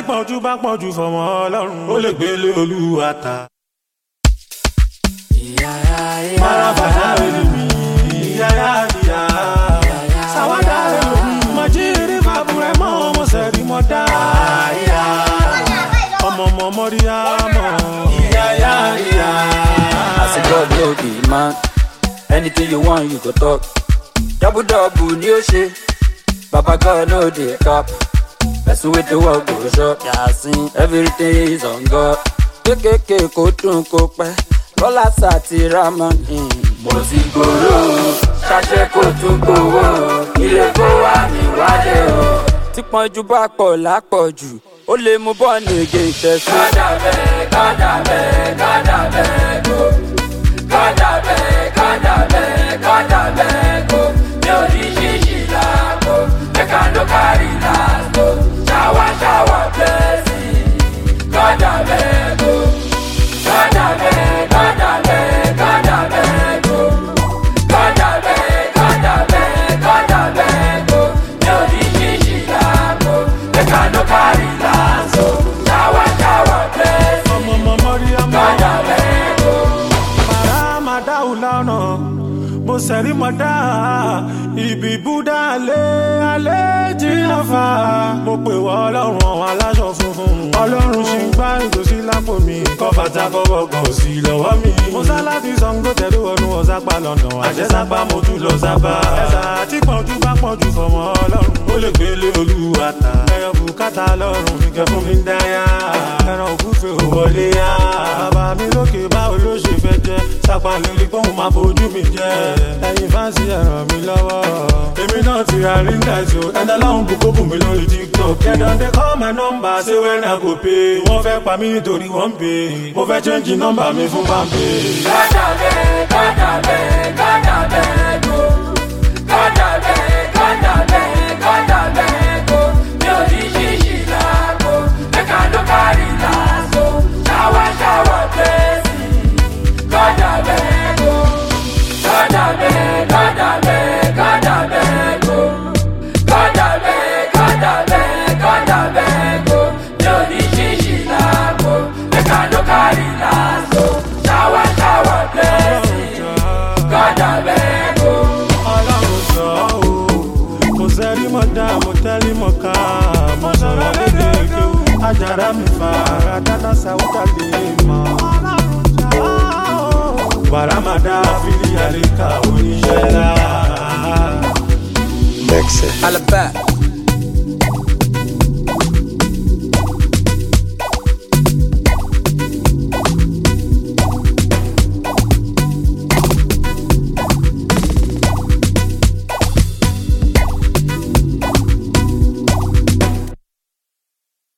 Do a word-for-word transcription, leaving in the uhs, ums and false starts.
pọ̀jù bá pọ̀jù fọmọ ọlọ́run ó lè gbélé olúwa ta. Marabada elimi, ya ya ya. Sawada elimi, majiri babure mo mo seri mo da. Omo mo moria mo, ya ya ya. As a God no be man, anything you want you go talk. Double double ni o ṣe, Baba God no dey cap. Person with the work go shop, yasin everything is on God. Kékéké kó dùn kó pẹ́. Lọ́lá sàti ramani. Mo ti gbòòrò, ṣàṣẹ kò tún gbòòwò. Ilé kó wá mi wálé o. Tí pọ́njú bá pọ̀ lápọ̀jù, ó lè mú bọ́ọ̀nù ègé ìtẹ̀sí. Gádà bẹ́ẹ̀, gádà bẹ́ẹ̀, gádà bẹ́ẹ̀ kó. Gádà bẹ́ẹ̀, gádà bẹ́ẹ̀, gádà bẹ́ẹ̀ kó. Mi ò ní ṣíṣì láàbò, ẹ̀ka ló kárí láàbò. Ṣáwá ṣáwá blẹ́sì, gádà bẹ́ẹ̀ kó. Gádà bẹ́ẹ̀. Mo sẹ́rí mọ́dá ibi búdá alẹ́ alẹ́ jìnnà fa. Mo pè wọ́ ọlọ́run àwọn aláṣọ funfun. Ọlọ́run ṣì ń gbá ìgòsí lápò mi. Kọ́ bàtà kọ́bọ̀ kan sí lọ́wọ́ mi. Mo sá láti Ṣàngó tẹ̀lé wọnú ọ̀sápá London. Àjẹsápá mo tún lọ sábà. Ẹ̀sà tí pọ̀jù bá pọ̀jù fọmọ ọlọ́run. Ó lè gbélé olúwa ta. Ẹyọ bùkátà lọ́rùn mi kẹ́ fún mi dáyà. Ẹran òkúfe ò wọlé yá. Bàbá mi lókè báwo ló ṣe fẹ́ jẹ́. Sápá lórí pọ́ùn máa fojú mi jẹ́. Ẹyin fáǹsì ẹ ràn mí lọ́wọ́. Èmi náà ti ra ring light o. Ẹ̀dá láwọn bùkún bùn mi lórí TikTok. Kẹ̀dọ̀ dé call my number say when I go pay. Wọ́n fẹ́ pa mí nítorí wọ́n ń pè. Mo fẹ́ change number mi fún Bambi. Gádà bẹ́ẹ̀, gádà bẹ́ẹ̀, gádà bẹ́ẹ̀ kó. Gádà bẹ́ẹ̀, gádà bẹ́ẹ̀, gádà bẹ́ẹ̀ kó. Mi ò ní ṣíṣì láàbò, ẹ̀ka ló kárí láàbò. Ṣáwá ṣáwá blẹ́sì, gádà bẹ́ẹ̀ kó. Gádà bẹ́ẹ̀, gádà bẹ́ẹ̀, gádà bẹ́ẹ̀ kó. Gádà bẹ́ẹ̀, gádà bẹ́ẹ̀, gádà bẹ́ẹ̀ kó. Mi ò ní ṣíṣì láàbò, ẹ̀ka ló kárí láàbò. Ṣáwá ṣáwá blẹ́sì, gádà bẹ́ẹ̀ kó. Ọlọ́run sọ ọ́ mo sẹ́rí mọ́ dá mo tẹ́lí mọ́ ká. Mo sọ̀rọ̀ lédè kéwú ajára mi fa ara dáná sáwúdà lè mọ́. Baramada fili alika oníṣẹ́ la. Alaba.